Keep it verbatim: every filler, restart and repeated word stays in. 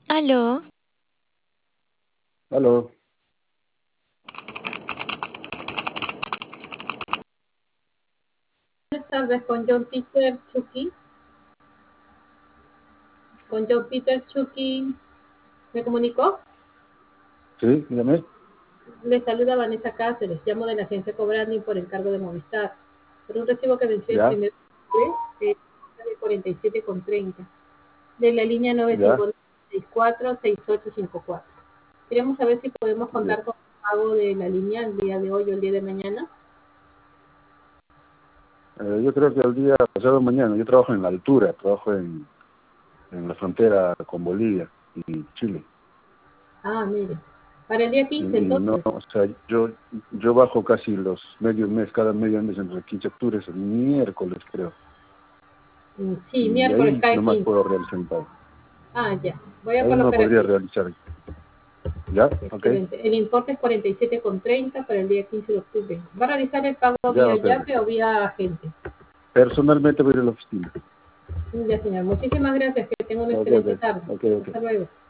Aló, Aló, Buenas tardes, con John Peter Chucky. Con John Peter Chucky, ¿me comunicó? sí, dígame. Le saluda Vanessa Cáceres, llamo de la agencia Cobrani por encargo de Movistar. Por un recibo que venció el Ya, primer de cuarenta y siete con treinta, de la línea ya, nueve cinco seis cuatro seis ocho cinco cuatro. Queremos saber si podemos ya. contar con el pago de la línea el día de hoy o el día de mañana. Eh, yo creo que el día pasado mañana, yo trabajo en la altura, trabajo en, en la frontera con Bolivia y Chile. Ah, mire, para el día Y, quince y no, entonces. o sea, yo yo bajo casi los medio mes, cada medio mes entre quince octubre, es el miércoles creo. Mm, Sí, Y miércoles ahí cae nomás quince. puedo realizar el pago. Ah, ya. Voy a Ahí no colocar podría aquí. realizar. ¿Ya? Ok. Excelente. El importe es cuarenta y siete con treinta para el día quince de octubre. ¿Va a realizar el pago Ya, vía ok. llave o vía agente? Personalmente voy a ir a la oficina. Ya, señor. Muchísimas gracias. Que tenga una Ok, excelente ok, tarde. ok, ok. Hasta luego.